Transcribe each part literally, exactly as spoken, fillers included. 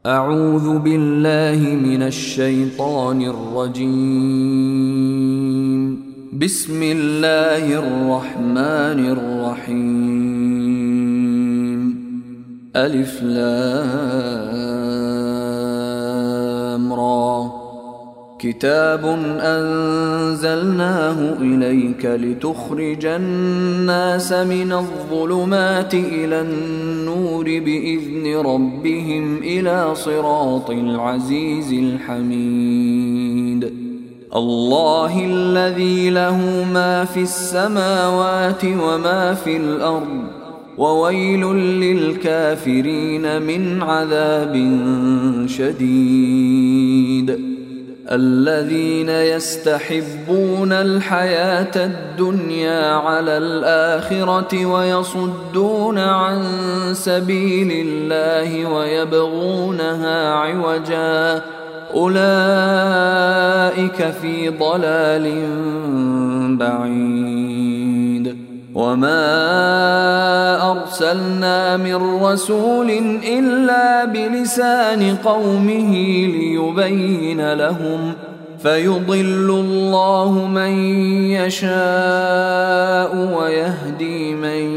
أعوذ بالله من الشيطان الرجيم. بسم الله الرحمن الرحيم. ألف لام را. كتاب أنزلناه إليك لتخرج الناس من الظلمات إلى النور بإذن ربهم إلى صراط العزيز الحميد. الله الذي له ما في السماوات وما في الأرض، وويل للكافرين من عذاب شديد. الذين يستحبون الحياة الدنيا على الآخرة ويصدون عن سبيل الله ويبغونها عوجا، أولئك في ضلال بعيد. وما أرسلنا من رسول إلا بلسان قومه ليبين لهم، فيضل الله من يشاء ويهدي من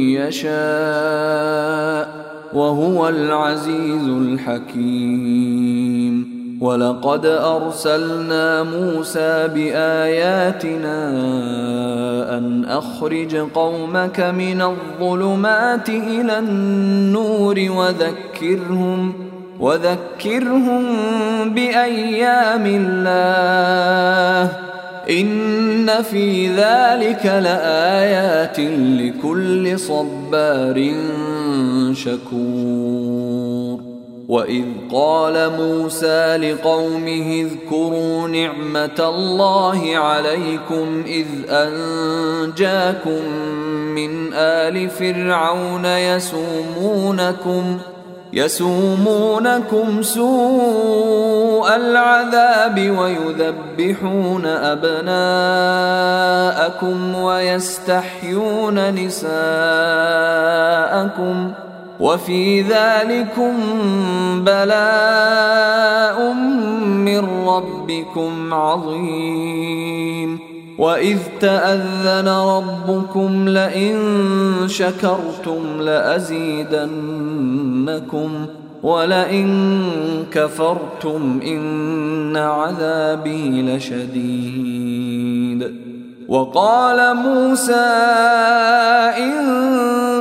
يشاء، وهو العزيز الحكيم. ولقد أرسلنا موسى بآياتنا أن أخرج قومك من الظلمات إلى النور وذكرهم وذكرهم بأيام الله، إن في ذلك لآيات لكل صبار شكور. وإذ قال موسى لقومه اذكروا نعمة الله عليكم إذ أنجاكم من آل فرعون يسومونكم يسومونكم سوء العذاب ويذبحون أبناءكم ويستحيون نساءكم، وفي ذلكم بلاء من ربكم عظيم. وإذ تأذن ربكم لئن شكرتم لأزيدنكم ولئن كفرتم إن عذابي لشديد. وقال موسى إن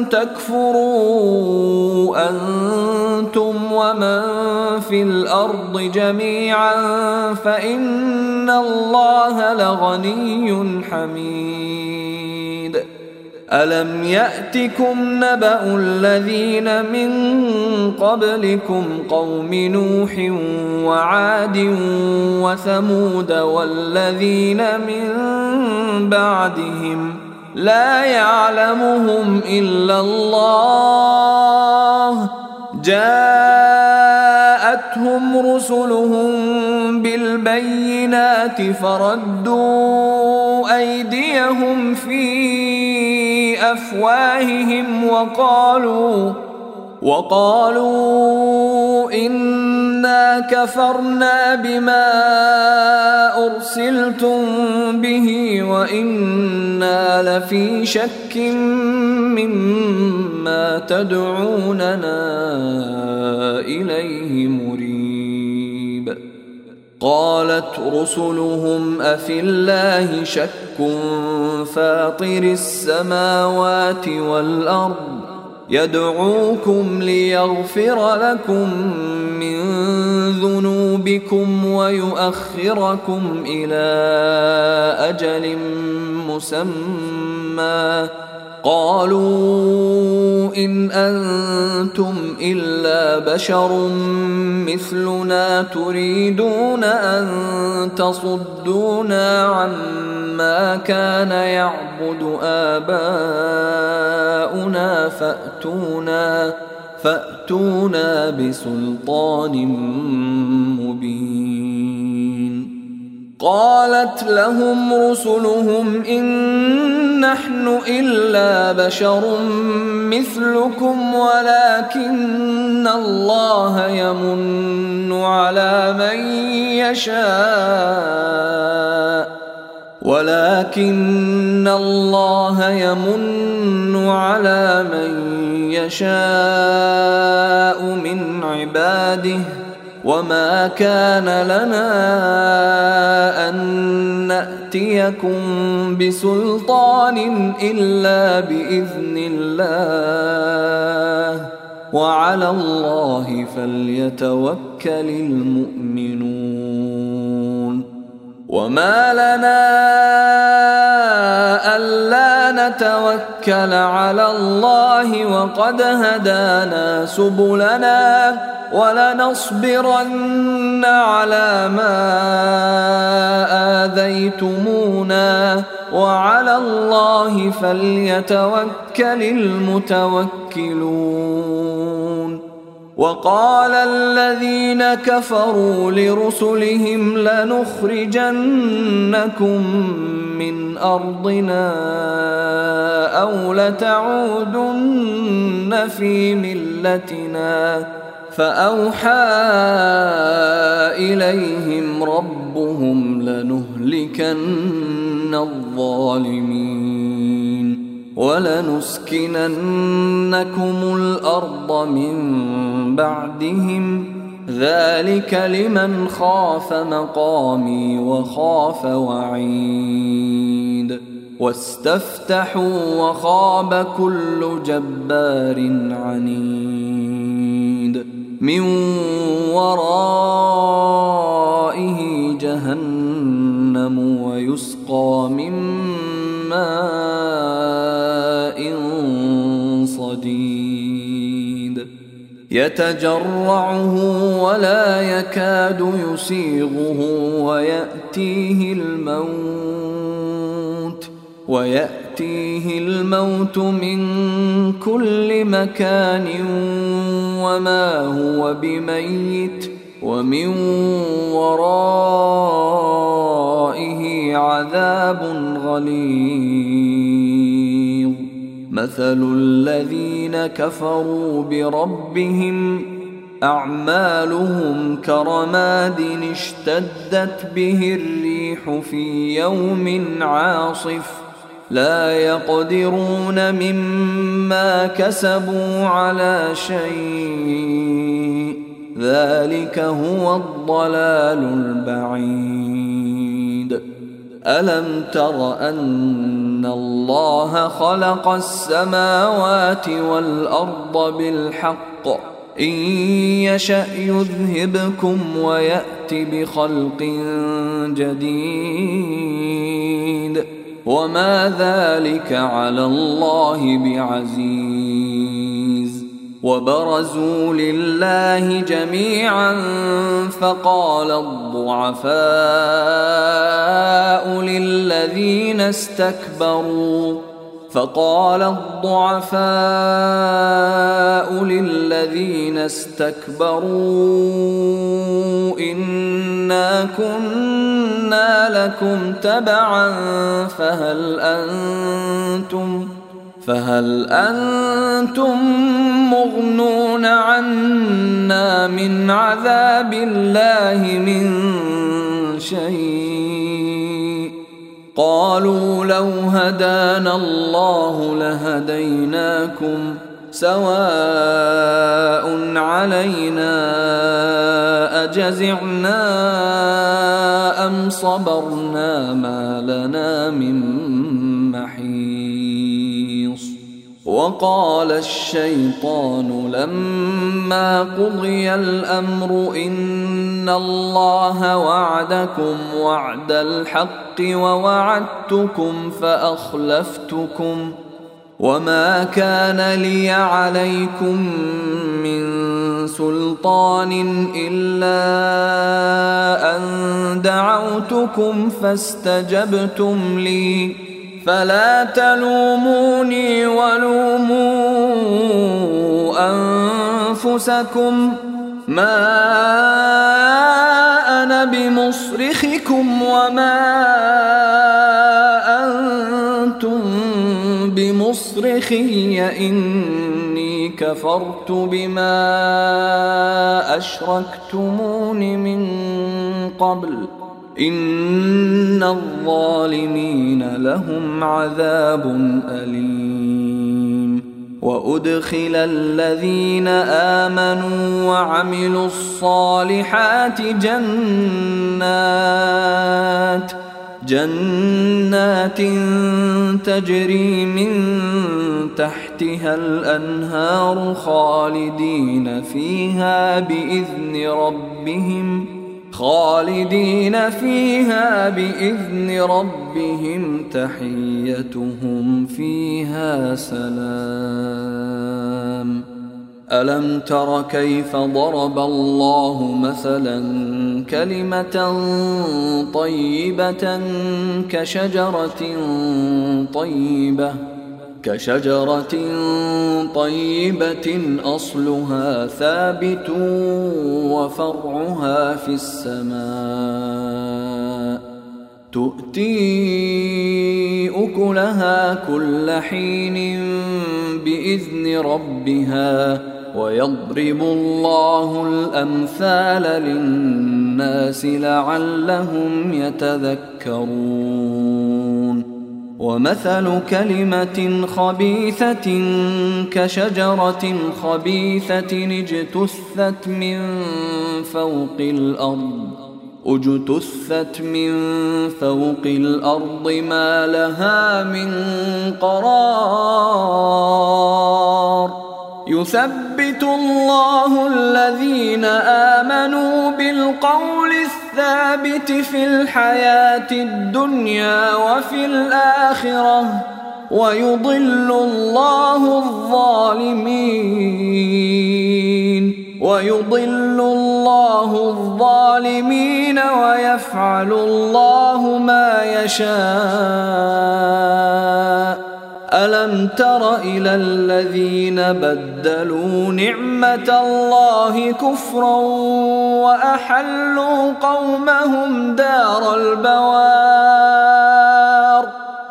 تكفروا أنتم ومن في الأرض جميعا فإن الله لغني حميد. ألم يأتكم نبأ الذين من قبلكم قوم نوح وعاد وثمود والذين من بعدهم لا يعلمهم إلا الله، جاءتهم رسلهم بالبينات فردوا أيديهم في أفواههم وقالوا وقالوا إنا كفرنا بما أرسلتم به وإنا لفي شك مما تدعوننا إليه مريب. قالت رسلهم أفي الله شك فاطر السماوات والأرض يدعوكم ليغفر لكم من ذنوبكم ويؤخركم إلى أجل مسمى، قالوا إن أنتم إلا بشر مثلنا تريدون أن تصدونا عما كان يعبد آباؤنا فأتونا فأتونا بسلطان مبين. قالت لهم رسلهم إن نحن إلا بشر مثلكم ولكن الله يمن على من يشاء ولكن الله يمن على من يشاء من عباده وما كان لنا أن نأتيكم بسلطان إلا بإذن الله وعلى الله فليتوكل المؤمنون وما لنا ألا نتوكل على الله وقد هدانا سبلنا ولنصبرن على ما آذيتمونا وعلى الله فليتوكل المتوكلون وقال الذين كفروا لرسلهم لنخرجنكم من أرضنا أو لتعودن في ملتنا فأوحى إليهم ربهم لنهلكن الظالمين ولنسكننكم الأرض من بعدهم ذلك لمن خاف مقامي وخاف وعيد واستفتحوا وخاب كل جبار عنيد من ورائه جهنم ويسقى من ماء صديد يتجرعه ولا يكاد يسيغه ويأتيه الموت ويأتيه الموت من كل مكان وما هو بميت ومن ورائه عذاب غليظ مثل الذين كفروا بربهم أعمالهم كرماد اشتدت به الريح في يوم عاصف لا يقدرون مما كسبوا على شيء ذلك هو الضلال البعيد ألم تر أن الله خلق السماوات والأرض بالحق إن يشأ يذهبكم ويأت بخلق جديد وما ذلك على الله بعزيز وبرزوا لله جميعا فقال الضعفاء للذين استكبروا فقال الضعفاء للذين استكبروا إنا كنا لكم تبعا فهل أنتم فهل أنتم مغنون عنا من عذاب الله من شيء قالوا لو هدانا الله لهديناكم سواء علينا أجزعنا أم صبرنا ما لنا من محيص وقال الشيطان لما قضي الأمر إن الله وعدكم وعد الحق ووعدتكم فأخلفتكم وما كان لي عليكم من سلطان إلا أن دعوتكم فاستجبتم لي فلا تلوموني ولوموا أنفسكم ما أنا بمصرخكم وما أنتم بمصرخي إني كفرت بما أشركتمون من قبل إن الظالمين لهم عذاب أليم. وأدخل الذين آمنوا وعملوا الصالحات جنات جنات تجري من تحتها الأنهار خالدين فيها بإذن ربهم خالدين فيها بإذن ربهم تحيتهم فيها سلام. ألم تر كيف ضرب الله مثلا كلمة طيبة كشجرة طيبة كشجرة طيبة أصلها ثابت وفرعها في السماء تؤتي أكلها كل حين بإذن ربها ويضرب الله الأمثال للناس لعلهم يتذكرون. ومثل كلمة خبيثة كشجرة خبيثة اجتثت من فوق الأرض اجتثت من فوق الأرض ما لها من قرار. يثبت الله الذين آمنوا بالقول الثابت في الحياة الدنيا وفي الآخرة ويضل الله الظالمين ويضل الله الظالمين ويفعل الله ما يشاء. ألم تر إلى الذين بدلوا نعمة الله كفرا وأحلوا قومهم دار البوار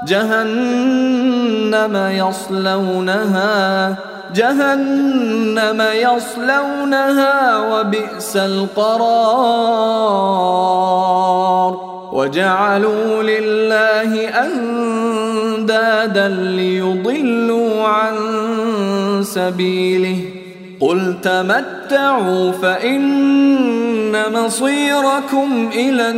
جهنم يصلونها جهنم يصلونها وبئس القرار. وجعلوا لله أندادا ليضلوا عن سبيله قل تمتعوا فإن مصيركم إلى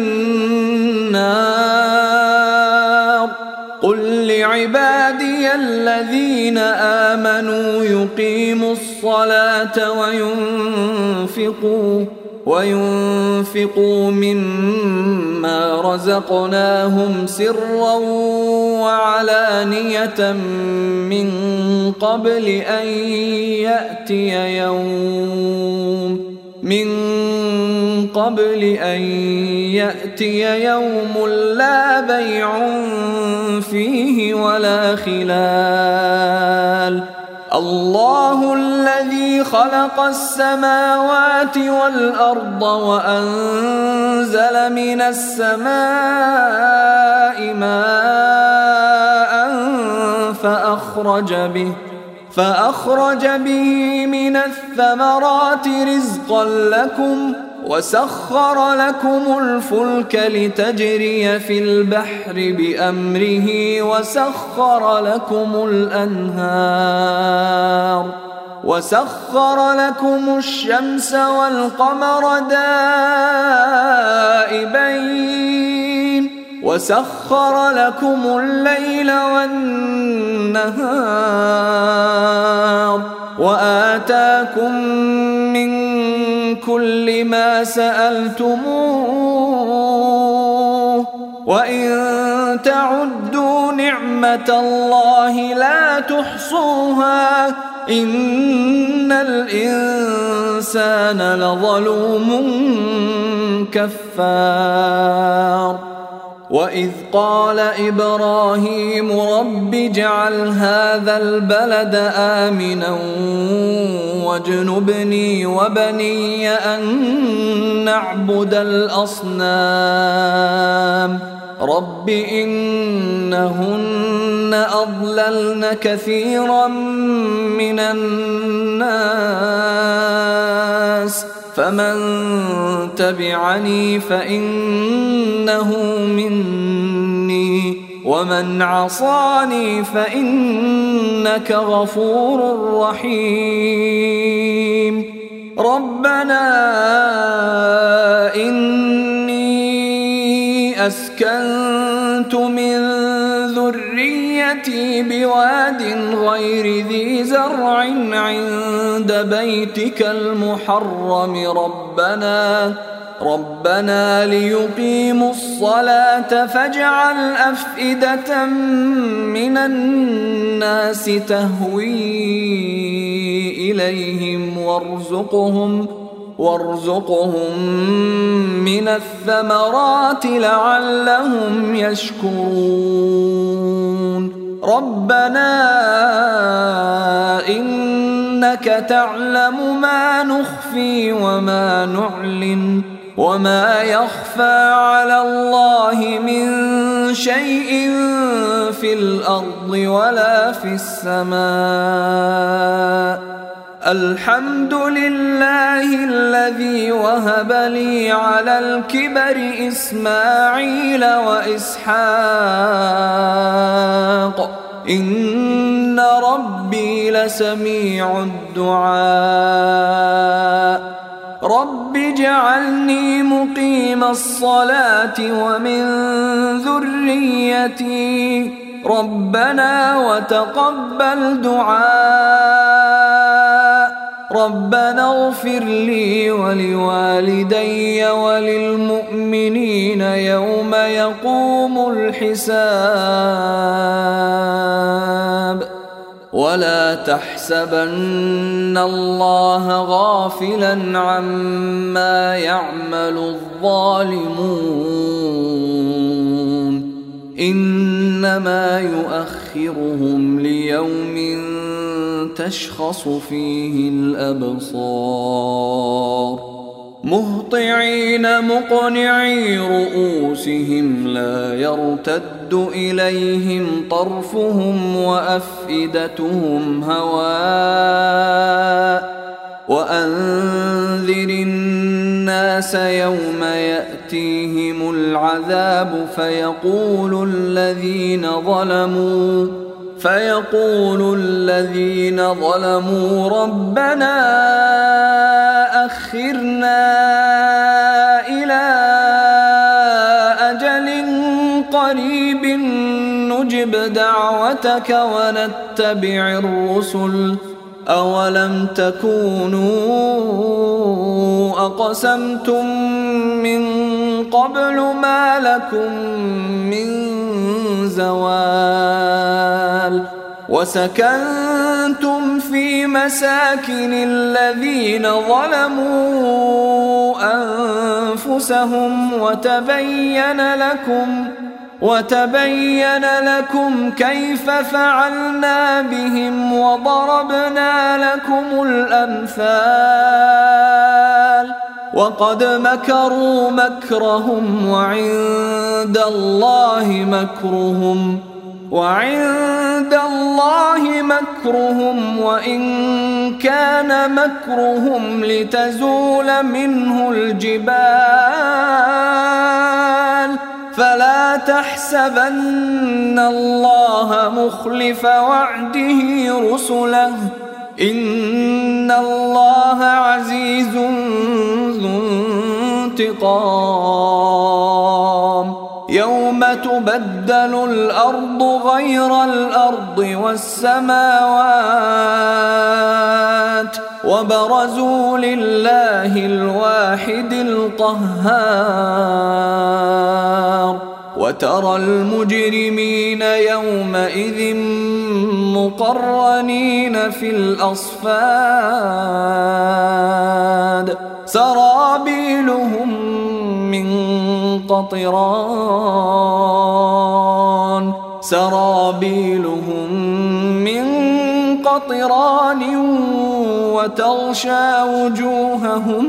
النار. قل لعبادي الذين آمنوا يقيموا الصلاة وينفقوا وينفقوا مما رزقناهم سرا وعلانية من قبل أن يأتي يوم من قبل أن يأتي يوم لا بيع فيه ولا خلال. الله الذي خلق السماوات والأرض وأنزل من السماء ماء فأخرج به فأخرج به من الثمرات رزقا لكم وسخر لكم الفلك لتجري في البحر بأمره وسخر لكم الأنهار وسخر لكم الشمس والقمر دائبين وسخر لكم الليل والنهار وآتاكم من كل ما سألتموه وإن تعدوا نعمة الله لا تحصوها إن الإنسان لظلوم كفار. وإذ قال إبراهيم رب اجعل هذا البلد آمنا واجنبني وبني أن نعبد الأصنام رب إنهن أضللن كثيرا من الناس فمن تبعني فإنه مني ومن عصاني فإنك غفور رحيم ربنا إني أسكنت من ذريتي بواد غير ذي زرع عند بيتك المحرم ربنا ربنا ليقيموا الصلاة فاجعل أفئدة من الناس تهوي إليهم وارزقهم وارزقهم من الثمرات لعلهم يشكرون ربنا إنك تعلم ما نخفي وما نعلن وما يخفى على الله من شيء في الأرض ولا في السماء الحمد لله الذي وهب لي على الكبر إسماعيل وإسحاق إن ربي لسميع الدعاء رب اجعلني مقيم الصلاة ومن ذريتي ربنا وتقبل دعاء ربنا اغفر لي ولوالدي وللمؤمنين يوم يقوم الحساب ولا تحسبن الله غافلا عما يعمل الظالمون إنما يؤخرهم ليوم تشخص فيه الأبصار مهطعين مقنعي رؤوسهم لا يرتد إليهم طرفهم وأفئدتهم هواء وأنذر الناس يوم يأتيهم العذاب فيقول الذين ظلموا فيقول الذين ظلموا ربنا أخرنا إلى أجل قريب نجب دعوتك ونتبع الرسل أولم تكونوا أقسمتم من قبل ما لكم من زوال وسكنتم في مساكن الذين ظلموا أنفسهم وتبين لكم وتبين لكم كيف فعلنا بهم وضربنا لكم الأمثال وقد مكروا مكرهم وعند الله مكرهم وعند الله مكرهم وإن كان مكرهم لتزول منه الجبال فلا تحسبن الله مخلف وعده رسله إن الله عزيز ذو انتقام يوم تبدل الأرض غير الأرض والسماوات وبرزوا لله الواحد القهار وترى المجرمين يومئذ مقرنين في الأصفاد سرابيلهم من قطران سرابيلهم من قطران وتغشى وجوههم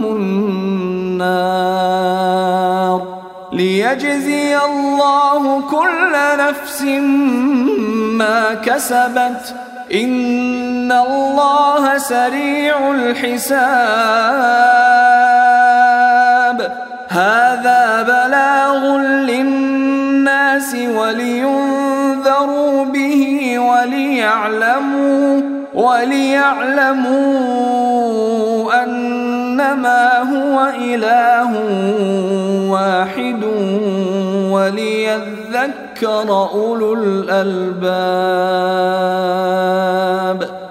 النار ليجزي الله كل نفس ما كسبت إن الله سريع الحساب. هذا بلاغ للناس ولينذروا به وليعلموا وليعلموا أنما هو إله واحد وليذكر أولو الألباب.